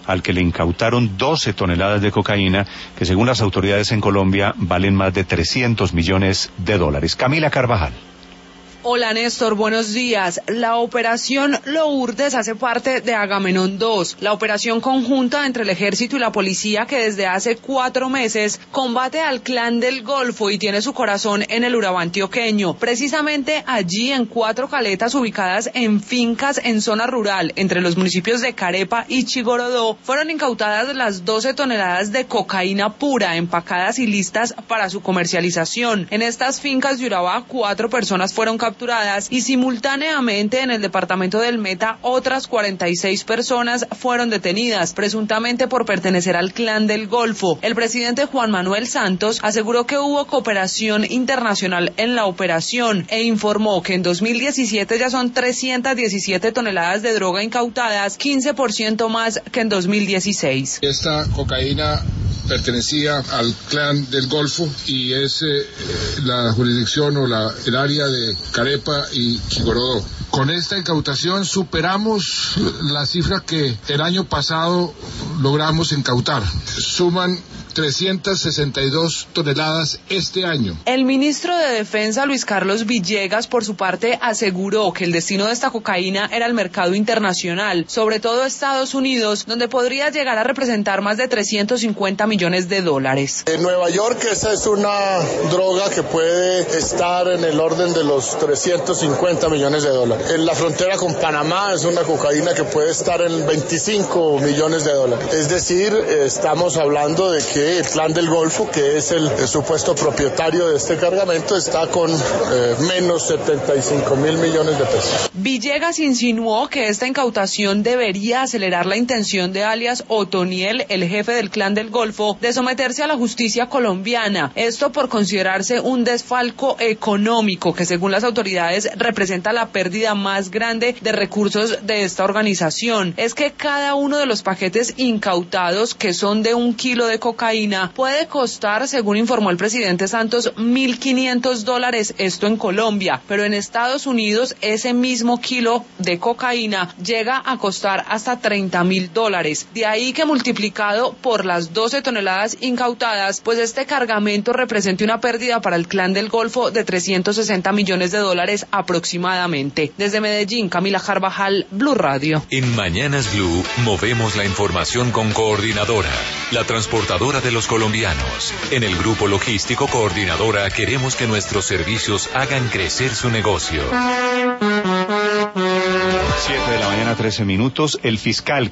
al que le incautaron 12 toneladas de cocaína, que según las autoridades en Colombia valen más de 300 millones de dólares. Camila Carvajal. Hola Néstor, buenos días. La operación Lourdes hace parte de Agamenón 2, la operación conjunta entre el ejército y la policía que desde hace 4 meses combate al Clan del Golfo y tiene su corazón en el Urabá antioqueño. Precisamente allí, en 4 caletas ubicadas en fincas en zona rural, entre los municipios de Carepa y Chigorodó, fueron incautadas las 12 toneladas de cocaína pura, empacadas y listas para su comercialización. En estas fincas de Urabá, 4 personas fueron capturadas y simultáneamente en el departamento del Meta otras 46 personas fueron detenidas, presuntamente por pertenecer al Clan del Golfo. El presidente Juan Manuel Santos aseguró que hubo cooperación internacional en la operación e informó que en 2017 ya son 317 toneladas de droga incautadas, 15% más que en 2016. Esta cocaína pertenecía al Clan del Golfo y es la jurisdicción o el área de Carepa y Chigorodó. Con esta incautación superamos la cifra que el año pasado logramos incautar. Suman 362 toneladas este año. El ministro de Defensa, Luis Carlos Villegas, por su parte, aseguró que el destino de esta cocaína era el mercado internacional, sobre todo Estados Unidos, donde podría llegar a representar más de 350 millones de dólares. En Nueva York esa es una droga que puede estar en el orden de los 350 millones de dólares. En la frontera con Panamá es una cocaína que puede estar en 25 millones de dólares. Es decir, estamos hablando de que el Clan del Golfo, que es el supuesto propietario de este cargamento, está con menos 75 mil millones de pesos. Villegas insinuó que esta incautación debería acelerar la intención de alias Otoniel, el jefe del Clan del Golfo, de someterse a la justicia colombiana. Esto por considerarse un desfalco económico que, según las autoridades, representa la pérdida más grande de recursos de esta organización. Es que cada uno de los paquetes incautados, que son de 1 kilo de cocaína, puede costar, según informó el presidente Santos, $1.500, esto en Colombia, pero en Estados Unidos ese mismo kilo de cocaína llega a costar hasta $30.000. De ahí que multiplicado por las 12 toneladas incautadas, pues este cargamento representa una pérdida para el Clan del Golfo de 360 millones de dólares aproximadamente. Desde Medellín, Camila Carvajal, Blue Radio. En Mañanas Blue movemos la información con Coordinadora, la transportadora de los colombianos. En el grupo logístico Coordinadora queremos que nuestros servicios hagan crecer su negocio. 7 de la mañana, 13 minutos. El fiscal